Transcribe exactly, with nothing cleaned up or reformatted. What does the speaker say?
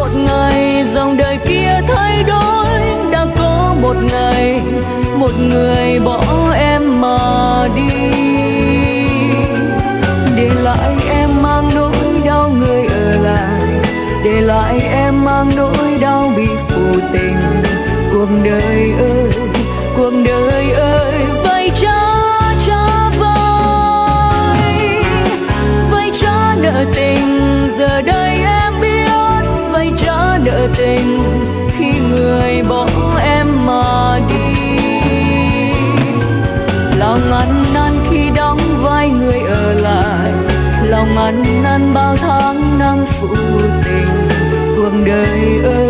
một ngày dòng đời kia thay đổi, đã có một ngày một người bỏ em mà đi, để lại em mang nỗi đau người ở lại, để lại em mang nỗi đau bị phụ tình. Cuộc đời ơi, cuộc đời ơi, vậy cha cha vơi, vậy cha nợ tình giờ đây em biết, vậy cha nợ tình khi người bỏ em mà đi. Lòng ăn năn khi đóng vai người ở lại, lòng ăn năn bao tháng năm phụ tình. Cuộc đời ơi